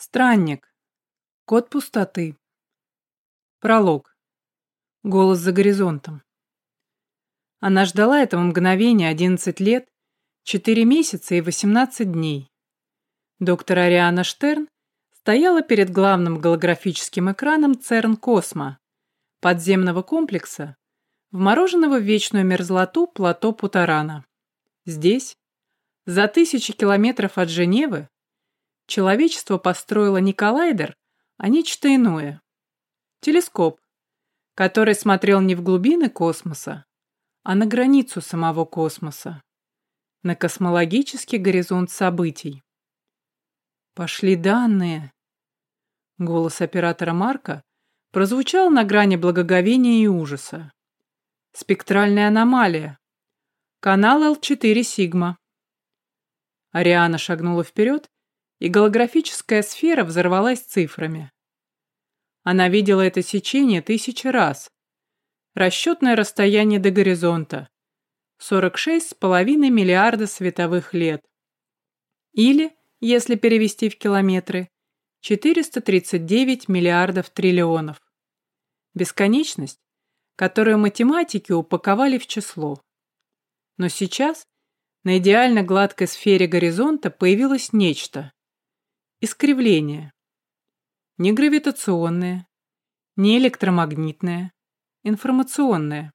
Странник. Код пустоты. Пролог. Голос за горизонтом. Она ждала этого мгновения 11 лет, 4 месяца и 18 дней. Доктор Ариана Штерн стояла перед главным голографическим экраном ЦЕРН-Космо, подземного комплекса, вмороженного в вечную мерзлоту плато Путарана. Здесь, за тысячи километров от Женевы, человечество построило не коллайдер, а нечто иное. Телескоп, который смотрел не в глубины космоса, а на границу самого космоса, на космологический горизонт событий. «Пошли данные!» Голос оператора Марка прозвучал на грани благоговения и ужаса. «Спектральная аномалия. Канал L4 Сигма». Ариана шагнула вперед, и голографическая сфера взорвалась цифрами. Она видела это сечение 1000 раз. Расчетное расстояние до горизонта — 46,5 миллиарда световых лет. Или, если перевести в километры, 439 миллиардов триллионов. Бесконечность, которую математики упаковали в число. Но сейчас на идеально гладкой сфере горизонта появилось нечто. Искривление. Не гравитационное, не электромагнитное, информационное.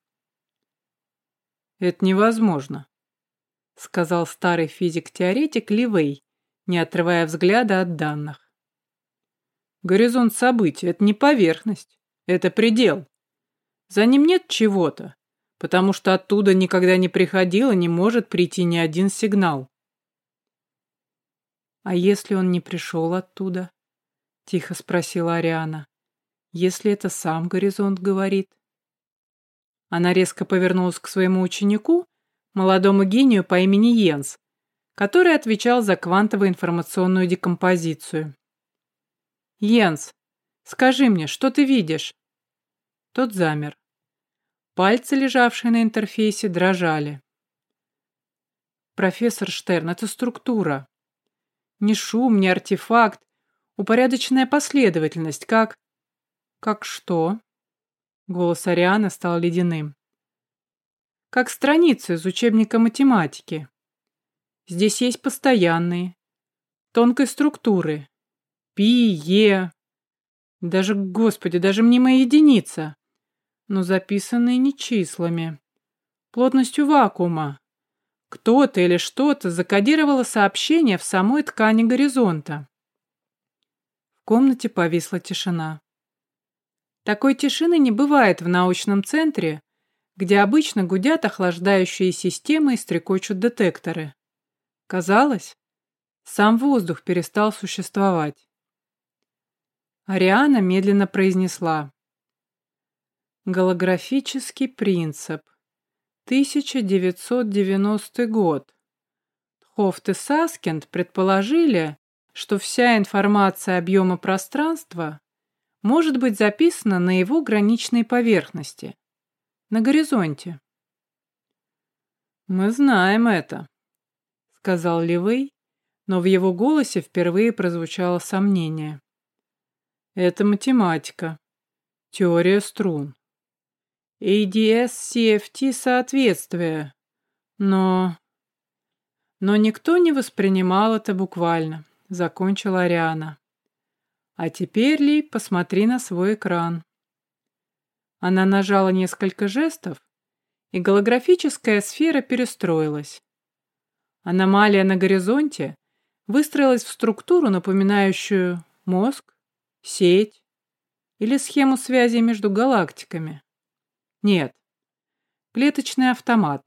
«Это невозможно», — сказал старый физик-теоретик Ливей, не отрывая взгляда от данных. «Горизонт событий — это не поверхность, это предел. За ним нет чего-то, потому что оттуда никогда не приходил и не может прийти ни один сигнал». «А если он не пришел оттуда?» — тихо спросила Ариана. «Если это сам горизонт говорит?» Она резко повернулась к своему ученику, молодому гению по имени Йенс, который отвечал за квантово-информационную декомпозицию. «Йенс, скажи мне, что ты видишь?» Тот замер. Пальцы, лежавшие на интерфейсе, дрожали. «Профессор Штерн, это структура. Не шум, не артефакт, упорядоченная последовательность, как...» «Как что?» Голос Арианы стал ледяным. «Как страницы из учебника математики. Здесь есть постоянные, тонкой структуры. Пи, Е, даже, господи, даже мнимая единица, но записанные не числами, плотностью вакуума. Кто-то или что-то закодировало сообщение в самой ткани горизонта». В комнате повисла тишина. Такой тишины не бывает в научном центре, где обычно гудят охлаждающие системы и стрекочут детекторы. Казалось, сам воздух перестал существовать. Ариана медленно произнесла: «Голографический принцип. 1990 год. Тхофт и Саскинд предположили, что вся информация объема пространства может быть записана на его граничной поверхности, на горизонте». «Мы знаем это», — сказал Ливей, но в его голосе впервые прозвучало сомнение. «Это математика, теория струн, ADS-CFT соответствие, но никто не воспринимал это буквально», — закончила Ариана. «А теперь, Ли, посмотри на свой экран». Она нажала несколько жестов, и голографическая сфера перестроилась. Аномалия на горизонте выстроилась в структуру, напоминающую мозг, сеть или схему связи между галактиками. Нет, клеточный автомат.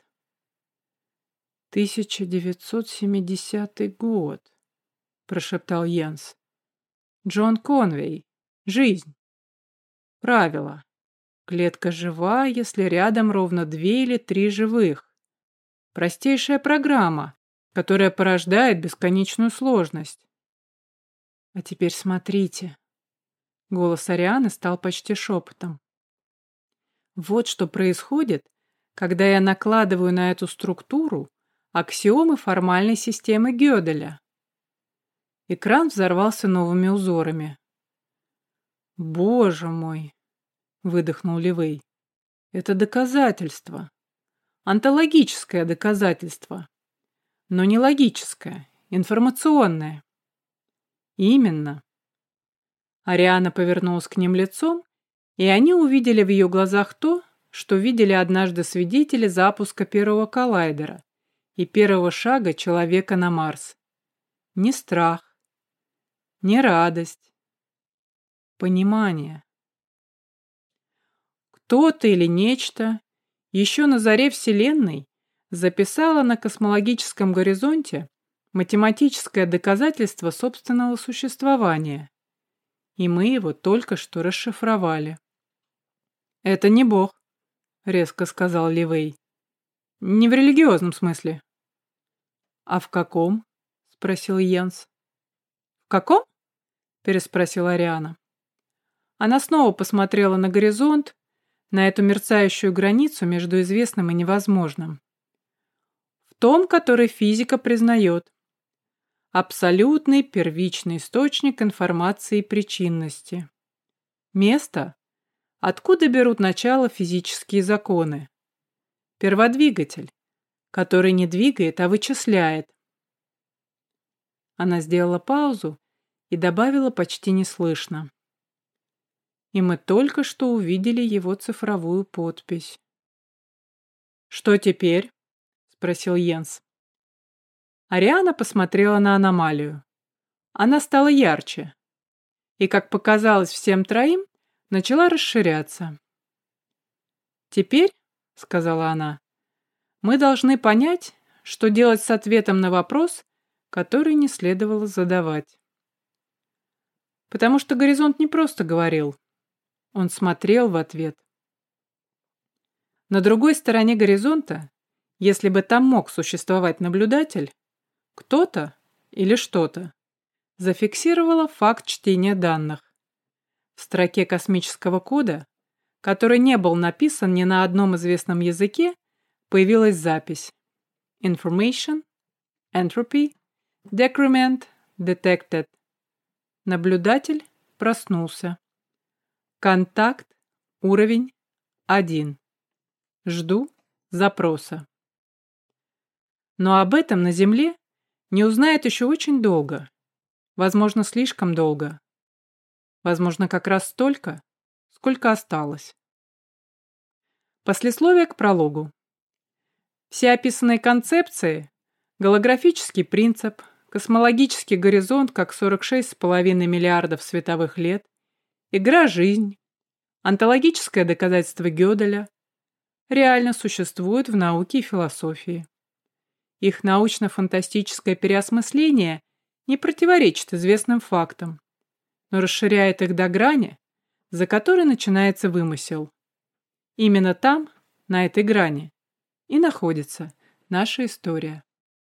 1970 год, прошептал Йенс. Джон Конвей. Жизнь. Правило. Клетка жива, если рядом ровно 2 или 3 живых. Простейшая программа, которая порождает бесконечную сложность. А теперь смотрите. Голос Арианы стал почти шепотом. Вот что происходит, когда я накладываю на эту структуру аксиомы формальной системы Гёделя. Экран взорвался новыми узорами. «Боже мой!» — выдохнул Ливей. «Это доказательство. Онтологическое доказательство. Но не логическое, информационное». «Именно». Ариана повернулась к ним лицом, и они увидели в ее глазах то, что видели однажды свидетели запуска первого коллайдера и первого шага человека на Марс. Не страх, не радость, понимание. Кто-то или нечто еще на заре Вселенной записало на космологическом горизонте математическое доказательство собственного существования, и мы его только что расшифровали. «Это не Бог», — резко сказал Ливей. «Не в религиозном смысле». «А в каком?» — спросил Йенс. «В каком?» — переспросила Ариана. Она снова посмотрела на горизонт, на эту мерцающую границу между известным и невозможным. В том, который физика признает. Абсолютный первичный источник информации и причинности. Место, откуда берут начало физические законы. Перводвигатель, который не двигает, а вычисляет. Она сделала паузу и добавила почти неслышно. И мы только что увидели его цифровую подпись. «Что теперь?» — спросил Йенс. Ариана посмотрела на аномалию. Она стала ярче. И, как показалось всем троим, начала расширяться. «Теперь, — сказала она, — мы должны понять, что делать с ответом на вопрос, который не следовало задавать. Потому что горизонт не просто говорил, он смотрел в ответ. На другой стороне горизонта, если бы там мог существовать наблюдатель, кто-то или что-то зафиксировало факт чтения данных. В строке космического кода, который не был написан ни на одном известном языке, появилась запись Information, Entropy, Decrement Detected. Наблюдатель проснулся. Контакт, уровень 1. Жду запроса. Но об этом на Земле не узнает еще очень долго. Возможно, слишком долго. Возможно, как раз столько, сколько осталось. Послесловие к прологу. Все описанные концепции – голографический принцип, космологический горизонт как 46,5 миллиардов световых лет, игра-жизнь, онтологическое доказательство Гёделя – реально существуют в науке и философии. Их научно-фантастическое переосмысление не противоречит известным фактам, но расширяет их до грани, за которой начинается вымысел. Именно там, на этой грани, и находится наша история.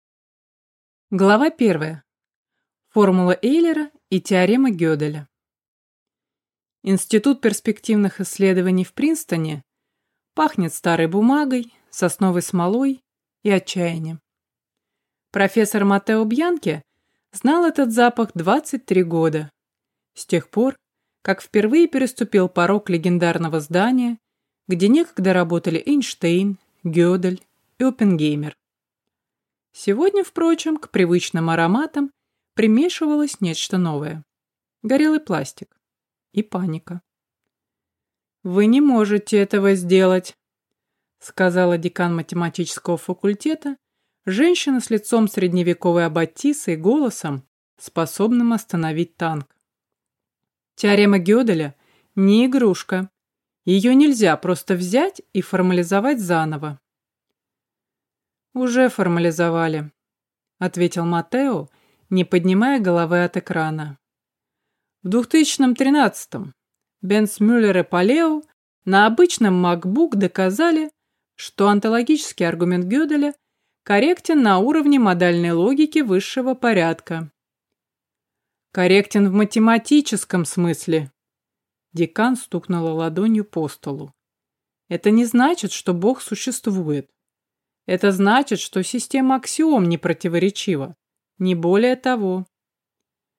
Глава 1. Формула Эйлера и теорема Гёделя. Институт перспективных исследований в Принстоне пахнет старой бумагой, сосновой смолой и отчаянием. Профессор Маттео Бьянки знал этот запах 23 года, с тех пор, как впервые переступил порог легендарного здания, где некогда работали Эйнштейн, Гёдель и Оппенгеймер. Сегодня, впрочем, к привычным ароматам примешивалось нечто новое. Горелый пластик и паника. «Вы не можете этого сделать», — сказала декан математического факультета, женщина с лицом средневековой аббатисы и голосом, способным остановить танк. Теорема Гёделя не игрушка. Ее нельзя просто взять и формализовать заново. «Уже формализовали», — ответил Маттео, не поднимая головы от экрана. В 2013-м Бенц, Мюллер и Палео на обычном MacBook доказали, что онтологический аргумент Гёделя корректен на уровне модальной логики высшего порядка. Корректен в математическом смысле. Декан стукнула ладонью по столу. Это не значит, что Бог существует. Это значит, что система аксиом не противоречива. Не более того.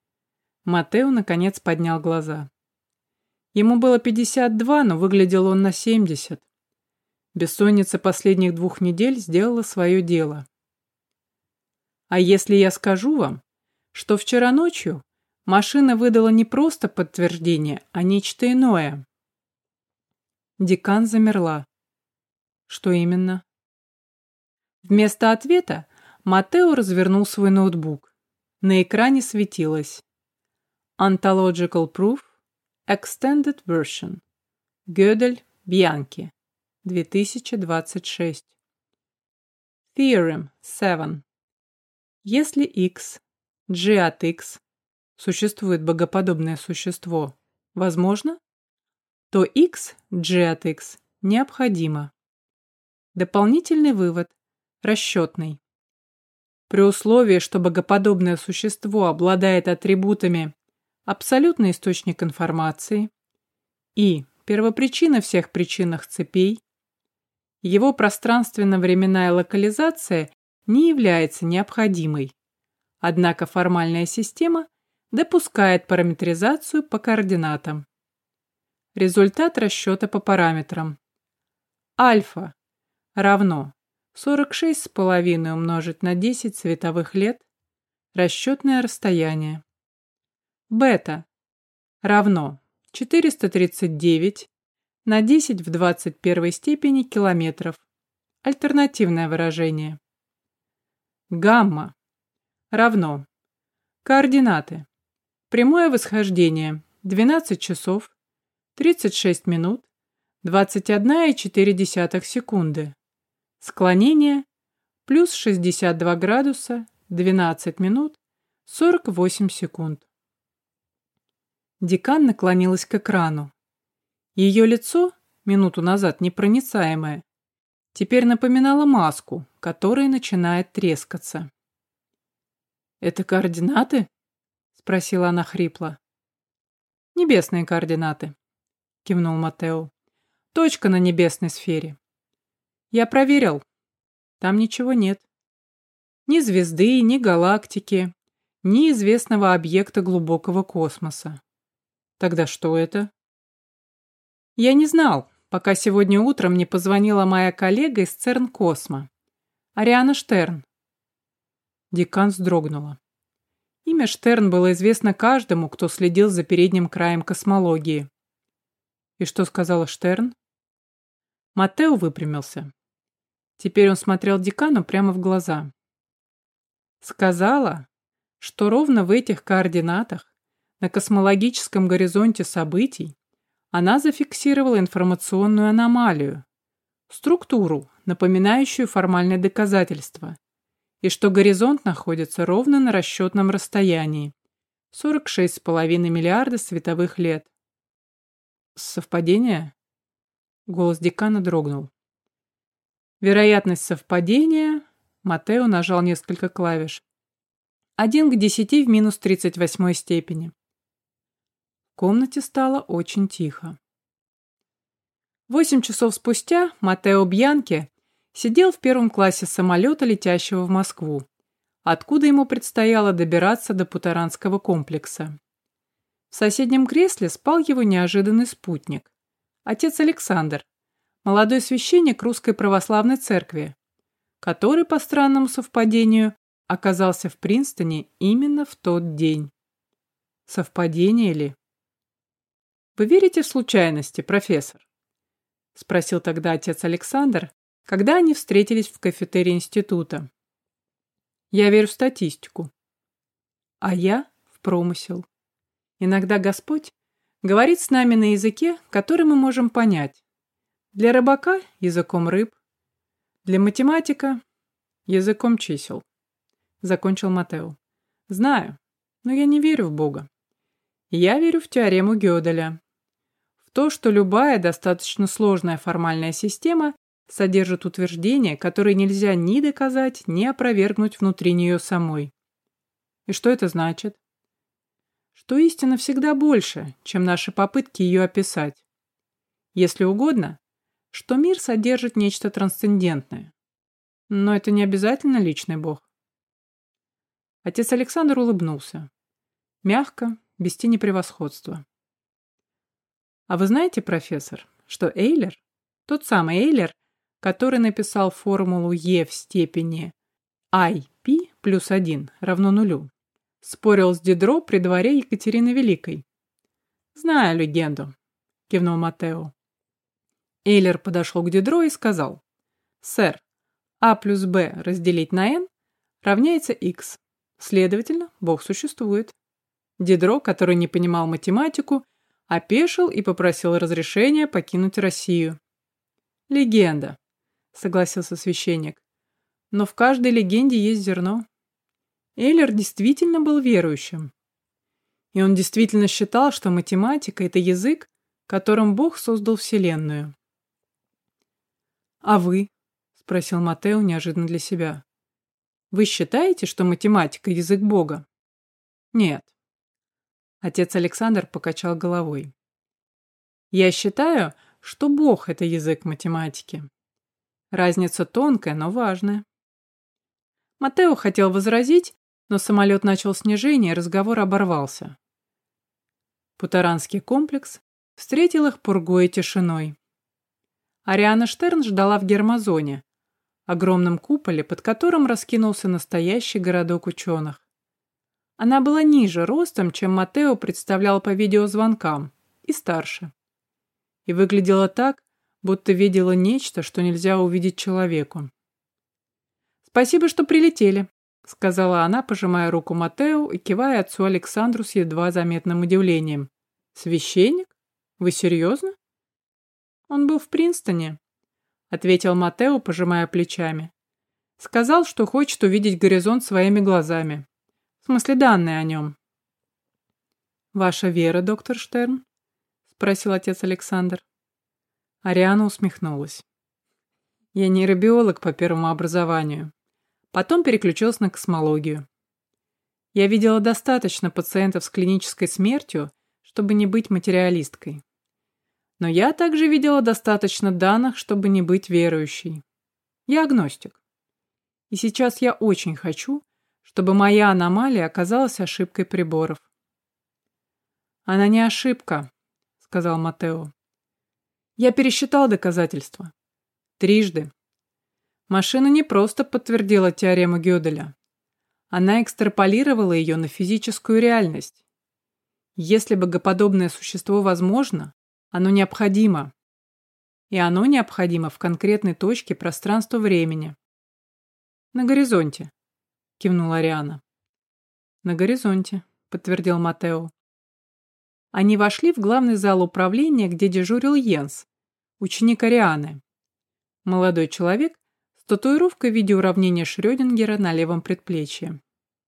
Маттео наконец поднял глаза. Ему было 52, но выглядел он на 70. Бессонница последних 2 недель сделала свое дело. А если я скажу вам, что вчера ночью машина выдала не просто подтверждение, а нечто иное? Декан замерла. Что именно? Вместо ответа Маттео развернул свой ноутбук. На экране светилось Ontological Proof Extended Version. Gödel, Bianchi. 2026. Theorem 7. Если x, g от x, существует богоподобное существо, возможно, то x, g от x необходимо. Дополнительный вывод, расчетный. При условии, что богоподобное существо обладает атрибутами абсолютный источник информации и первопричина всех причинных цепей, его пространственно-временная локализация не является необходимой, однако формальная система допускает параметризацию по координатам. Результат расчета по параметрам. Альфа равно 46,5 умножить на 10 световых лет, расчетное расстояние. Бета равно 439 на 10 в 21 степени километров, альтернативное выражение. Гамма равно координаты. Прямое восхождение 12 часов 36 минут 21,4 секунды. Склонение плюс 62 градуса 12 минут 48 секунд. Декан наклонилась к экрану. Ее лицо, минуту назад непроницаемое, теперь напоминало маску, которая начинает трескаться. «Это координаты?» — спросила она хрипло. «Небесные координаты», — кивнул Маттео. «Точка на небесной сфере. Я проверил. Там ничего нет. Ни звезды, ни галактики, ни известного объекта глубокого космоса. Тогда что это?» Я не знал, пока сегодня утром не позвонила моя коллега из ЦЕРН-Космо, Ариана Штерн. Декан вздрогнула. Имя Штерн было известно каждому, кто следил за передним краем космологии. И что сказала Штерн? Маттео выпрямился. Теперь он смотрел декану прямо в глаза. Сказала, что ровно в этих координатах, на космологическом горизонте событий, она зафиксировала информационную аномалию, структуру, напоминающую формальное доказательство, и что горизонт находится ровно на расчетном расстоянии 46,5 миллиарда световых лет. Совпадение? Голос декана дрогнул. Вероятность совпадения... Маттео нажал несколько клавиш. 1 к 10 в минус 38 степени. В комнате стало очень тихо. 8 часов спустя Маттео Бьянки сидел в первом классе самолета, летящего в Москву, откуда ему предстояло добираться до Путаранского комплекса. В соседнем кресле спал его неожиданный спутник, отец Александр, молодой священник Русской Православной Церкви, который, по странному совпадению, оказался в Принстоне именно в тот день. Совпадение ли? «Вы верите в случайности, профессор?» — спросил тогда отец Александр, когда они встретились в кафетерии института. «Я верю в статистику. А я в промысел. Иногда Господь говорит с нами на языке, который мы можем понять. Для рыбака — языком рыб, для математика — языком чисел», — закончил Маттео. «Знаю, но я не верю в Бога. Я верю в теорему Гёделя. В то, что любая достаточно сложная формальная система содержит утверждения, которые нельзя ни доказать, ни опровергнуть внутри нее самой. И что это значит? Что истина всегда больше, чем наши попытки ее описать. Если угодно, что мир содержит нечто трансцендентное. Но это не обязательно личный Бог. Отец Александр улыбнулся. Мягко, без тени превосходства. А вы знаете, профессор, что Эйлер, тот самый Эйлер, который написал формулу Е в степени IP плюс 1 равно нулю, спорил с Дидро при дворе Екатерины Великой? Знаю легенду, кивнул Маттео. Эйлер подошел к Дидро и сказал: «Сэр, А плюс Б разделить на N равняется X. Следовательно, Бог существует». Дидро, который не понимал математику, опешил и попросил разрешения покинуть Россию. «Легенда», — согласился священник. «Но в каждой легенде есть зерно». Эйлер действительно был верующим. И он действительно считал, что математика — это язык, которым Бог создал Вселенную. «А вы?» — спросил Маттео неожиданно для себя. «Вы считаете, что математика — язык Бога?» «Нет». Отец Александр покачал головой. «Я считаю, что Бог — это язык математики. Разница тонкая, но важная». Маттео хотел возразить, но самолет начал снижение, и разговор оборвался. Путаранский комплекс встретил их пургой и тишиной. Ариана Штерн ждала в гермозоне, огромном куполе, под которым раскинулся настоящий городок ученых. Она была ниже ростом, чем Маттео представлял по видеозвонкам, и старше. И выглядела так, будто видела нечто, что нельзя увидеть человеку. «Спасибо, что прилетели», — сказала она, пожимая руку Маттео и кивая отцу Александру с едва заметным удивлением. «Священник? Вы серьезно?» «Он был в Принстоне», — ответил Маттео, пожимая плечами. «Сказал, что хочет увидеть горизонт своими глазами. В смысле, данные о нем». «Ваша вера, доктор Штерн?» — спросил отец Александр. Ариана усмехнулась. «Я нейробиолог по первому образованию. Потом переключилась на космологию. Я видела достаточно пациентов с клинической смертью, чтобы не быть материалисткой. Но я также видела достаточно данных, чтобы не быть верующей. Я агностик. И сейчас я очень хочу, чтобы моя аномалия оказалась ошибкой приборов». «Она не ошибка», — сказал Маттео. «Я пересчитал доказательства. 3. Машина не просто подтвердила теорему Гёделя. Она экстраполировала ее на физическую реальность. Если богоподобное существо возможно, оно необходимо. И оно необходимо в конкретной точке пространства-времени». «На горизонте», — кивнула Ариана. «На горизонте», — подтвердил Маттео. Они вошли в главный зал управления, где дежурил Йенс, ученик Арианы. Молодой человек с татуировкой в виде уравнения Шрёдингера на левом предплечье.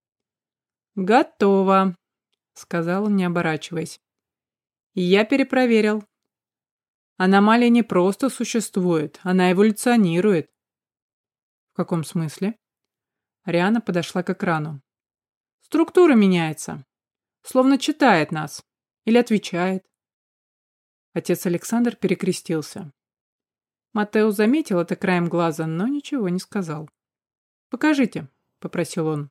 «Готово», — сказал он, не оборачиваясь. «И я перепроверил. Аномалия не просто существует, она эволюционирует». «В каком смысле?» Ариана подошла к экрану. «Структура меняется. Словно читает нас. Или отвечает». Отец Александр перекрестился. Маттео заметил это краем глаза, но ничего не сказал. «Покажите», — попросил он.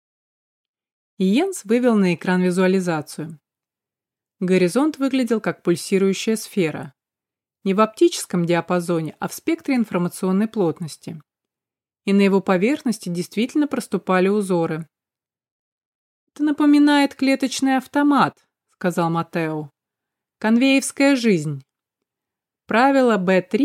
И Йенс вывел на экран визуализацию. Горизонт выглядел как пульсирующая сфера. Не в оптическом диапазоне, а в спектре информационной плотности. И на его поверхности действительно проступали узоры. «Это напоминает клеточный автомат», — сказал Маттео. «Конвеевская жизнь. Правило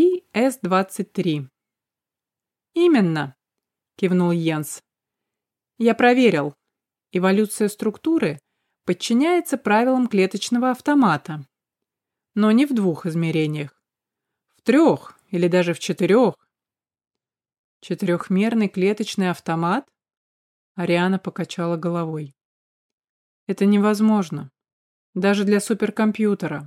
B3S23». «Именно», — кивнул Йенс. «Я проверил. Эволюция структуры подчиняется правилам клеточного автомата. Но не в 2 измерениях. В 3 или даже в 4. «Четырехмерный клеточный автомат?» Ариана покачала головой. «Это невозможно. Даже для суперкомпьютера».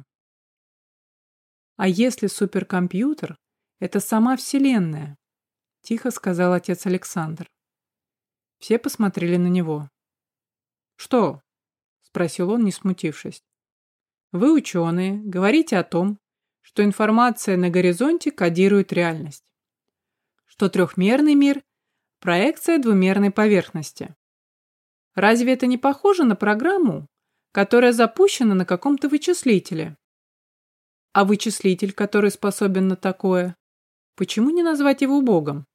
«А если суперкомпьютер — это сама Вселенная?» — тихо сказал отец Александр. Все посмотрели на него. «Что?» — спросил он, не смутившись. «Вы, ученые, говорите о том, что информация на горизонте кодирует реальность. Что трехмерный мир — проекция двумерной поверхности. Разве это не похоже на программу, которая запущена на каком-то вычислителе. А вычислитель, который способен на такое, почему не назвать его Богом?